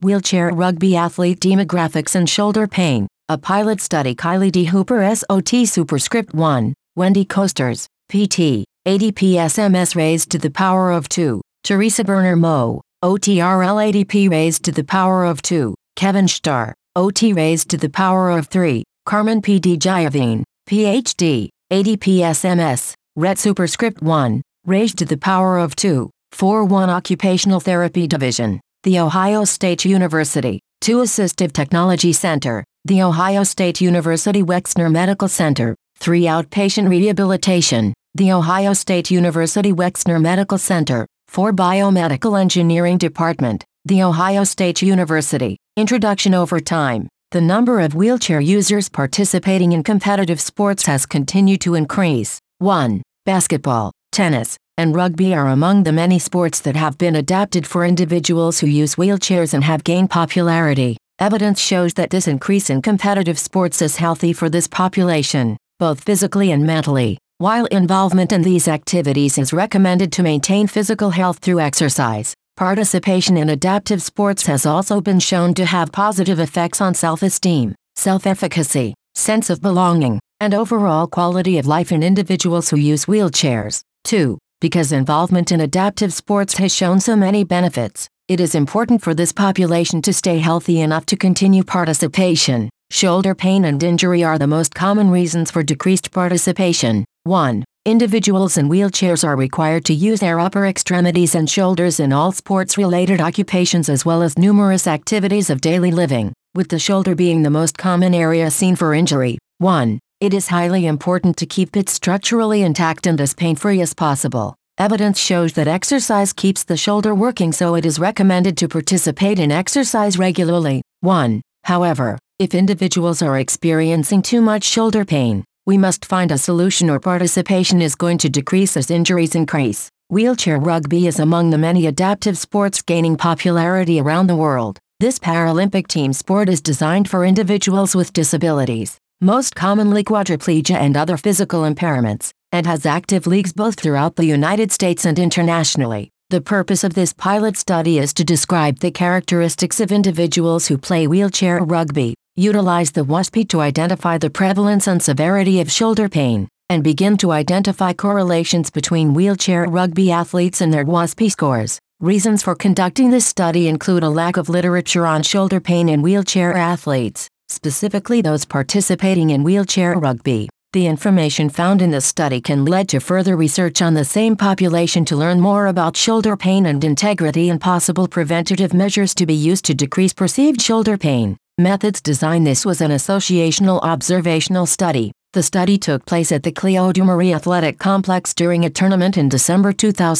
Wheelchair rugby athlete demographics and shoulder pain. A pilot study. Kylie D. Hooper SOT superscript 1. Wendy Coasters, PT, ADP SMS raised to the power of 2. Teresa Berner Mo, OTRL ADP raised to the power of 2. Kevin Starr, OT raised to the power of 3. Carmen PD Jayavine, PhD, ADP SMS, RET superscript 1, raised to the power of 2. 4-1 Occupational Therapy Division, The Ohio State University, 2 Assistive Technology Center, The Ohio State University Wexner Medical Center, 3 Outpatient Rehabilitation, The Ohio State University Wexner Medical Center, 4 Biomedical Engineering Department, The Ohio State University. Introduction. Over time, the number of wheelchair users participating in competitive sports has continued to increase. 1. Basketball, tennis, and rugby are among the many sports that have been adapted for individuals who use wheelchairs and have gained popularity. Evidence shows that this increase in competitive sports is healthy for this population, both physically and mentally. While involvement in these activities is recommended to maintain physical health through exercise, participation in adaptive sports has also been shown to have positive effects on self-esteem, self-efficacy, sense of belonging, and overall quality of life in individuals who use wheelchairs. 2. Because involvement in adaptive sports has shown so many benefits, it is important for this population to stay healthy enough to continue participation. Shoulder pain and injury are the most common reasons for decreased participation. 1. Individuals in wheelchairs are required to use their upper extremities and shoulders in all sports-related occupations as well as numerous activities of daily living, with the shoulder being the most common area seen for injury. 1. It is highly important to keep it structurally intact and as pain-free as possible. Evidence shows that exercise keeps the shoulder working, so it is recommended to participate in exercise regularly. 1. However, if individuals are experiencing too much shoulder pain, we must find a solution or participation is going to decrease as injuries increase. Wheelchair rugby is among the many adaptive sports gaining popularity around the world. This Paralympic team sport is designed for individuals with disabilities, most commonly quadriplegia and other physical impairments, and has active leagues both throughout the United States and internationally. The purpose of this pilot study is to describe the characteristics of individuals who play wheelchair rugby, utilize the WASPI to identify the prevalence and severity of shoulder pain, and begin to identify correlations between wheelchair rugby athletes and their WASPI scores. Reasons for conducting this study include a lack of literature on shoulder pain in wheelchair athletes, specifically those participating in wheelchair rugby. The information found in the study can lead to further research on the same population to learn more about shoulder pain and integrity and possible preventative measures to be used to decrease perceived shoulder pain. Methods design. This was an associational observational study. The study took place at the Cleo Du Marie Athletic Complex during a tournament in December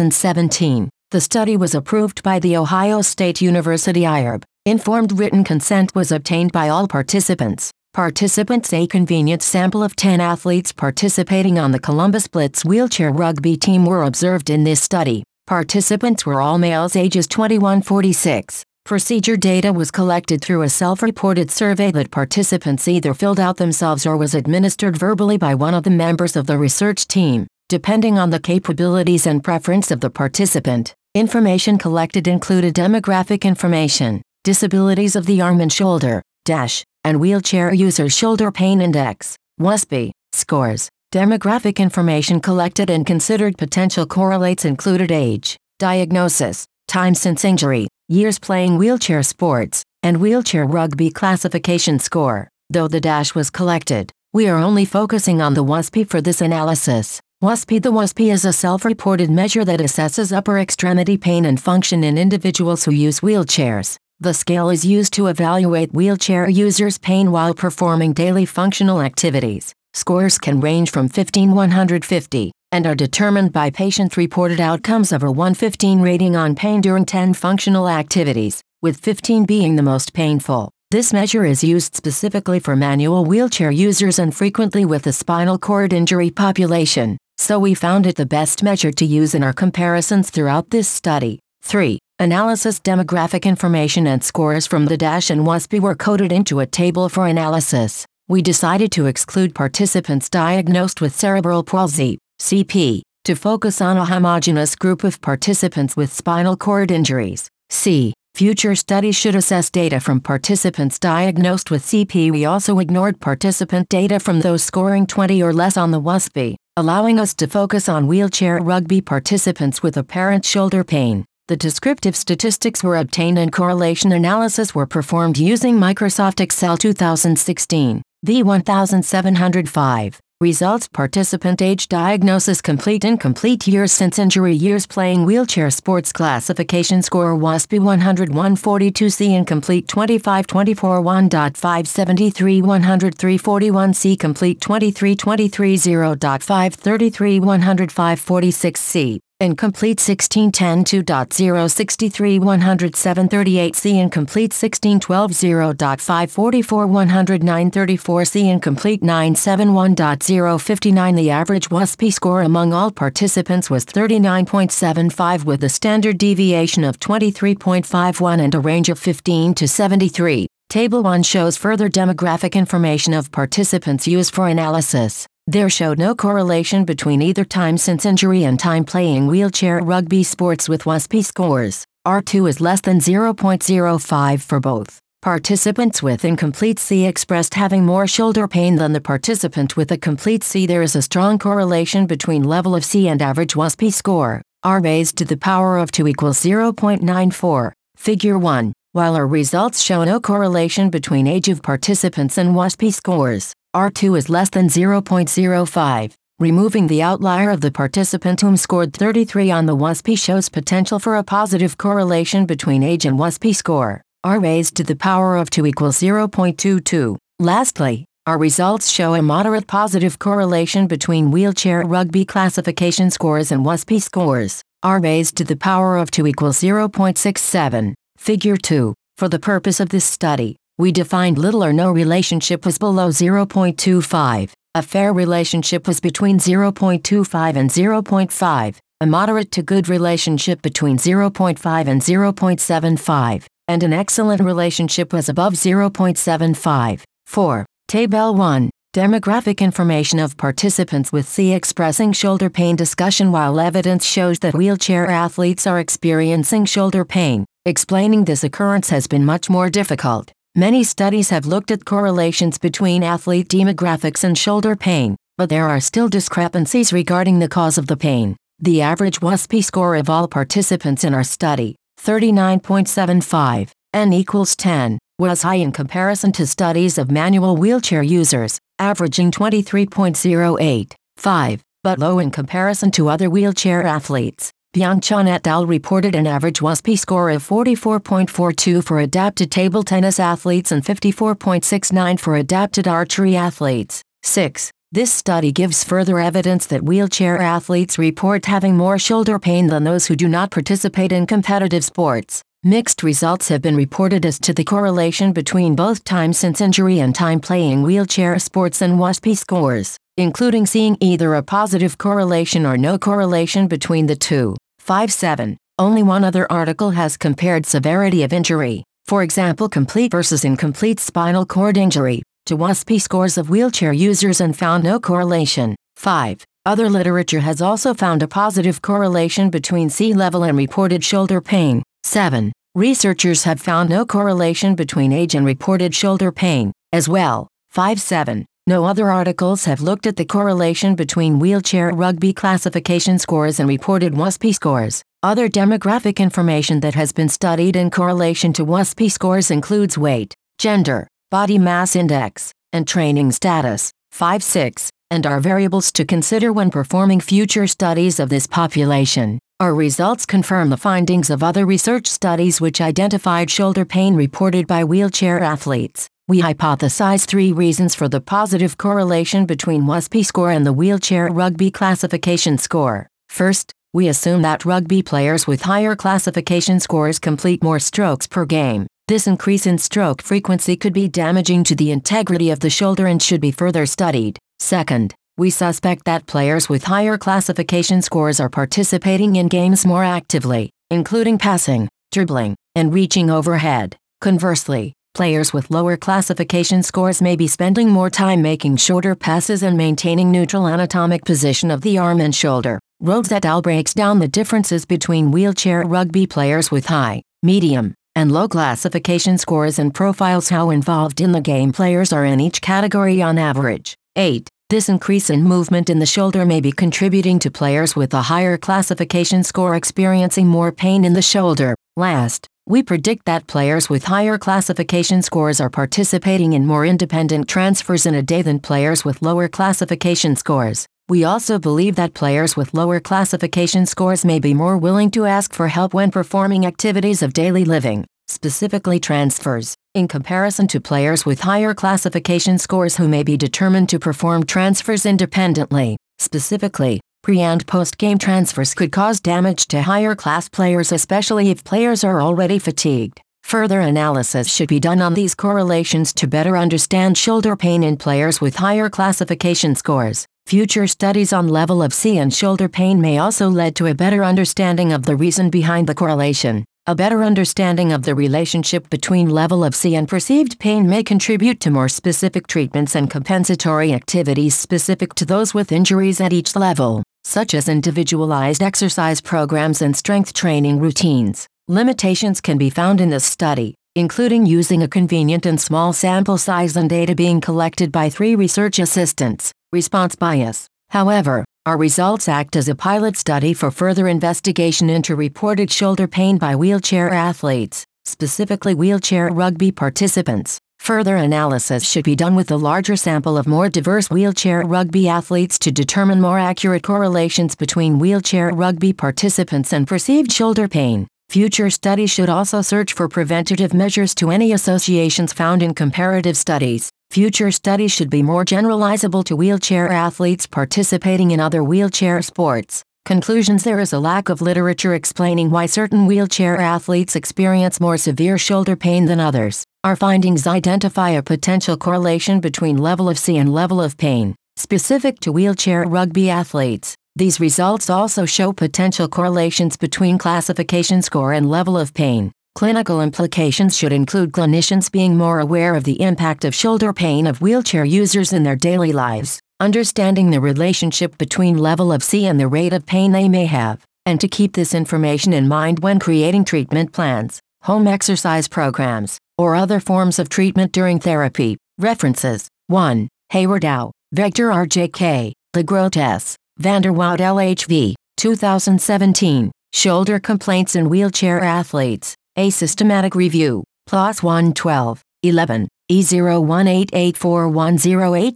2017. The study was approved by the Ohio State University IRB. Informed written consent was obtained by all participants. Participants. A convenient sample of 10 athletes participating on the Columbus Blitz wheelchair rugby team were observed in this study. Participants were all males ages 21-46. Procedure data was collected through a self-reported survey that participants either filled out themselves or was administered verbally by one of the members of the research team, depending on the capabilities and preference of the participant. Information collected included demographic information, disabilities of the arm and shoulder, and wheelchair user shoulder pain index, WASPI, scores. Demographic information collected and considered potential correlates included age, diagnosis, time since injury, years playing wheelchair sports, and wheelchair rugby classification score. Though the dash was collected, we are only focusing on the WASPI for this analysis. WASPI. The WASPI is a self-reported measure that assesses upper extremity pain and function in individuals who use wheelchairs. The scale is used to evaluate wheelchair users' pain while performing daily functional activities. Scores can range from 15-150, and are determined by patient-reported outcomes of a 115 rating on pain during 10 functional activities, with 15 being the most painful. This measure is used specifically for manual wheelchair users and frequently with the spinal cord injury population, so we found it the best measure to use in our comparisons throughout this study. 3. Analysis. Demographic information and scores from the DASH and WASPI were coded into a table for analysis. We decided to exclude participants diagnosed with cerebral palsy, CP, to focus on a homogeneous group of participants with spinal cord injuries, C. Future studies should assess data from participants diagnosed with CP. We also ignored participant data from those scoring 20 or less on the WSPI, allowing us to focus on wheelchair rugby participants with apparent shoulder pain. The descriptive statistics were obtained and correlation analysis were performed using Microsoft Excel 2016, V1705. Results: participant age, diagnosis, complete incomplete, years since injury, years playing wheelchair sports, classification score WSPI 101-42C, incomplete 25-24 1.573 103-41C, complete 23-23 0.533 105-46C. Incomplete 1610 2.063 107-38C, incomplete 1612 0.544 109-34C, incomplete 971.059. The average WSPI score among all participants was 39.75 with a standard deviation of 23.51 and a range of 15 to 73. Table 1 shows further demographic information of participants used for analysis. There showed no correlation between either time since injury and time playing wheelchair rugby sports with WSPI scores. R2 is less than 0.05 for both. Participants with incomplete C expressed having more shoulder pain than the participant with a complete C. There is a strong correlation between level of C and average WSPI score. R raised to the power of 2 equals 0.94. Figure 1. While our results show no correlation between age of participants and WSPI scores, R2 is less than 0.05. Removing the outlier of the participant whom scored 33 on the WSPI shows potential for a positive correlation between age and WSPI score. R raised to the power of 2 equals 0.22. Lastly, our results show a moderate positive correlation between wheelchair rugby classification scores and WSPI scores. R raised to the power of 2 equals 0.67. Figure 2. For the purpose of this study, we defined little or no relationship was below 0.25. A fair relationship was between 0.25 and 0.5. A moderate to good relationship between 0.5 and 0.75. And an excellent relationship was above 0.75. 4. Table 1. Demographic information of participants with C expressing shoulder pain. Discussion. While evidence shows that wheelchair athletes are experiencing shoulder pain, explaining this occurrence has been much more difficult. Many studies have looked at correlations between athlete demographics and shoulder pain, but there are still discrepancies regarding the cause of the pain. The average WSPI score of all participants in our study, 39.75, N equals 10, was high in comparison to studies of manual wheelchair users, averaging 23.08, 5, but low in comparison to other wheelchair athletes. Byung-Chun et al. Reported an average WSPI score of 44.42 for adapted table tennis athletes and 54.69 for adapted archery athletes. 6. This study gives further evidence that wheelchair athletes report having more shoulder pain than those who do not participate in competitive sports. Mixed results have been reported as to the correlation between both time since injury and time playing wheelchair sports and WSPI scores, including seeing either a positive correlation or no correlation between the two. 5.7. Only one other article has compared severity of injury, for example complete versus incomplete spinal cord injury, to WSPI scores of wheelchair users and found no correlation. 5. Other literature has also found a positive correlation between C level and reported shoulder pain. 7. Researchers have found no correlation between age and reported shoulder pain, as well. 5.7. No other articles have looked at the correlation between wheelchair rugby classification scores and reported WSPI scores. Other demographic information that has been studied in correlation to WSPI scores includes weight, gender, body mass index, and training status. 5.6. And are variables to consider when performing future studies of this population. Our results confirm the findings of other research studies which identified shoulder pain reported by wheelchair athletes. We hypothesize 3 reasons for the positive correlation between WSPI score and the wheelchair rugby classification score. First, we assume that rugby players with higher classification scores complete more strokes per game. This increase in stroke frequency could be damaging to the integrity of the shoulder and should be further studied. Second, we suspect that players with higher classification scores are participating in games more actively, including passing, dribbling, and reaching overhead. Conversely, players with lower classification scores may be spending more time making shorter passes and maintaining neutral anatomic position of the arm and shoulder. Rhodes et al. Breaks down the differences between wheelchair rugby players with high, medium, and low classification scores and profiles how involved in the game players are in each category on average. 8. This increase in movement in the shoulder may be contributing to players with a higher classification score experiencing more pain in the shoulder. Last, we predict that players with higher classification scores are participating in more independent transfers in a day than players with lower classification scores. We also believe that players with lower classification scores may be more willing to ask for help when performing activities of daily living, specifically transfers, in comparison to players with higher classification scores who may be determined to perform transfers independently. Specifically, pre- and post-game transfers could cause damage to higher class players, especially if players are already fatigued. Further analysis should be done on these correlations to better understand shoulder pain in players with higher classification scores. Future studies on level of C and shoulder pain may also lead to a better understanding of the reason behind the correlation. A better understanding of the relationship between level of C and perceived pain may contribute to more specific treatments and compensatory activities specific to those with injuries at each level, such as individualized exercise programs and strength training routines. Limitations can be found in this study, including using a convenient and small sample size and data being collected by 3 research assistants. Response bias. However, our results act as a pilot study for further investigation into reported shoulder pain by wheelchair athletes, specifically wheelchair rugby participants. Further analysis should be done with a larger sample of more diverse wheelchair rugby athletes to determine more accurate correlations between wheelchair rugby participants and perceived shoulder pain. Future studies should also search for preventative measures to any associations found in comparative studies. Future studies should be more generalizable to wheelchair athletes participating in other wheelchair sports. Conclusions. There is a lack of literature explaining why certain wheelchair athletes experience more severe shoulder pain than others. Our findings identify a potential correlation between level of C and level of pain, specific to wheelchair rugby athletes. These results also show potential correlations between classification score and level of pain. Clinical implications should include clinicians being more aware of the impact of shoulder pain of wheelchair users in their daily lives, understanding the relationship between level of C and the rate of pain they may have, and to keep this information in mind when creating treatment plans, home exercise programs, or other forms of treatment during therapy. References: 1. Hayward Au, Vector RJK, Legrote S. Vanderwoud LHV, 2017, Shoulder Complaints in Wheelchair Athletes, A Systematic Review, PLOS 112, 11, E0188410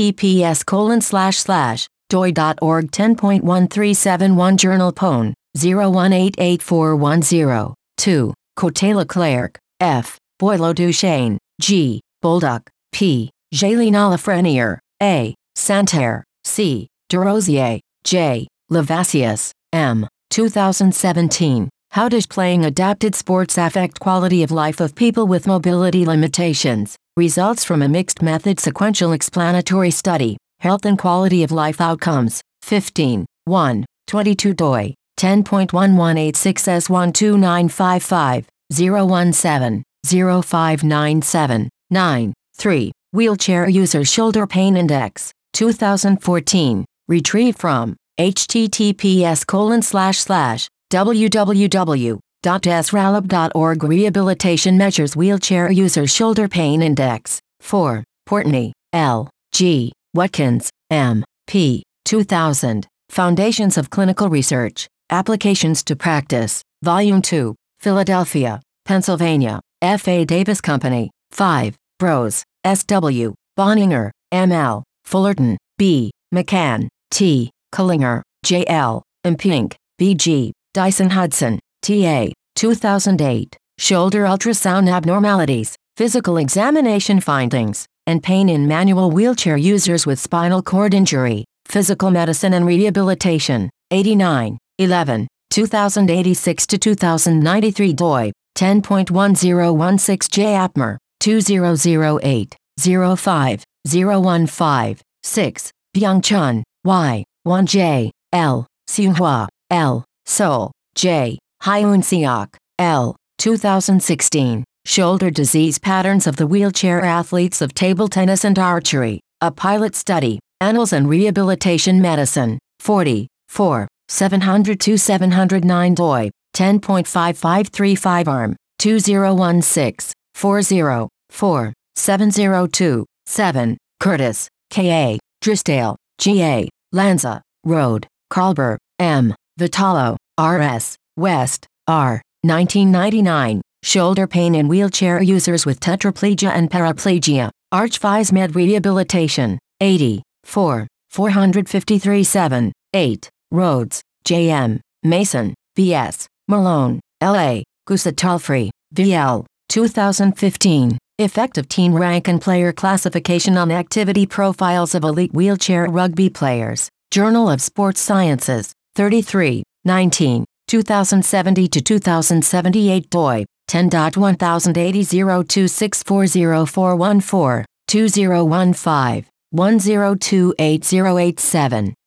https://doi.org 10.1371 Journal Pone, 0188410, 2, Coté-Leclerc, F, Boileau-Duchesne, G, Bolduc, P, Gélinas-Lafrenière, A, Santerre, C, Desrosiers, J, Levasius, M, 2017, How Does Playing Adapted Sports Affect Quality of Life of People with Mobility Limitations? Results from a Mixed Method Sequential Explanatory Study, Health and Quality of Life Outcomes, 15, 1, 22 doi, 10.1186S12955, 017, 0597, 9, 3, Wheelchair User Shoulder Pain Index, 2014, retrieved from https://www.sralab.org Rehabilitation Measures Wheelchair User Shoulder Pain Index, 4, Portney, L, G, Watkins, M, P, 2000, Foundations of Clinical Research, Applications to Practice, Volume 2, Philadelphia, Pennsylvania, F.A. Davis Company, 5, Brose, S.W., Bonninger, M.L., Fullerton, B., McCann, T., Cullinger, J.L., Impink, B.G., Dyson Hudson, T.A., 2008, Shoulder Ultrasound Abnormalities, Physical Examination Findings, and Pain in Manual Wheelchair Users with Spinal Cord Injury, Physical Medicine and Rehabilitation, 89, 11, 2086-2093 doi, 10.1016 J. Apmer, 2008, 05, 015, 6, Byung-Chun, Y, 1J, L, Seunghua, L, Seoul, J, Hyun-Seok, L, 2016, Shoulder Disease Patterns of the Wheelchair Athletes of Table Tennis and Archery, a Pilot Study, Annals and Rehabilitation Medicine, 40, 4, 702-709 doi, 10.5535 ARM, 2016-40-4-702-7, Curtis, K.A., Drysdale, G.A., Lanza, Road, Carlber, M., Vitalo, R.S., West, R., 1999, shoulder pain in wheelchair users with tetraplegia and paraplegia, ArchVismed Rehabilitation, 80, 4, 453-7, 8, Rhodes, J.M., Mason, V.S., Malone, L.A., Gusatalfree, V.L., 2015. Effective team rank and player classification on activity profiles of elite wheelchair rugby players. Journal of Sports Sciences, 33, 19, 2070-2078 doi, 10.1080.026400414, 2015, 1028-087.